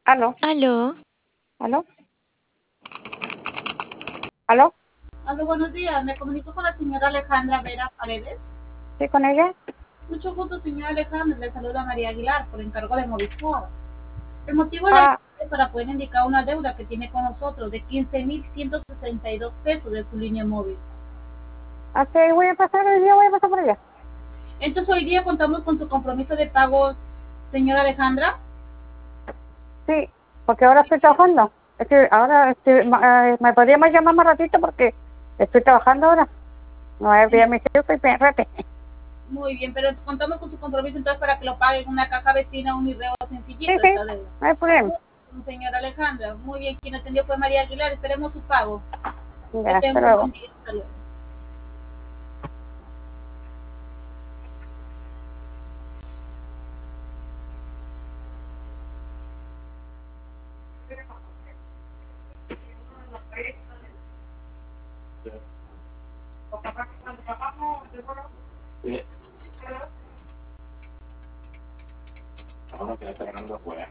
Aló, Aló, aló, aló, Aló, buenos días. Me comunico con la señora Alejandra Vera Paredes. ¿sí con ella? Mucho gusto, señora Alejandra. Le saluda María Aguilar por encargo de Movistar. El motivo de la llamada Ah, es para poder indicar una deuda que tiene con nosotros de 15.162 pesos de su línea móvil. así voy a pasar el día, voy a pasar por allá. Entonces, hoy día contamos con su compromiso de pago, señora Alejandra. Sí, porque ahora estoy trabajando. Es que ahora me podría más llamar más ratito porque estoy trabajando ahora. No voy a olvidar mi jefe y espérate. Muy bien, pero contamos con su compromiso entonces para que lo pague en una caja vecina, un irreo Sí, sencillito sí, esta deuda. no hay problema. Señora Alejandra, muy bien, quien atendió fue María Aguilar. Esperemos su pago. Que Ya, hasta tenga un buen luego. día. Hasta luego. Sí. Ahora que está ganando afuera.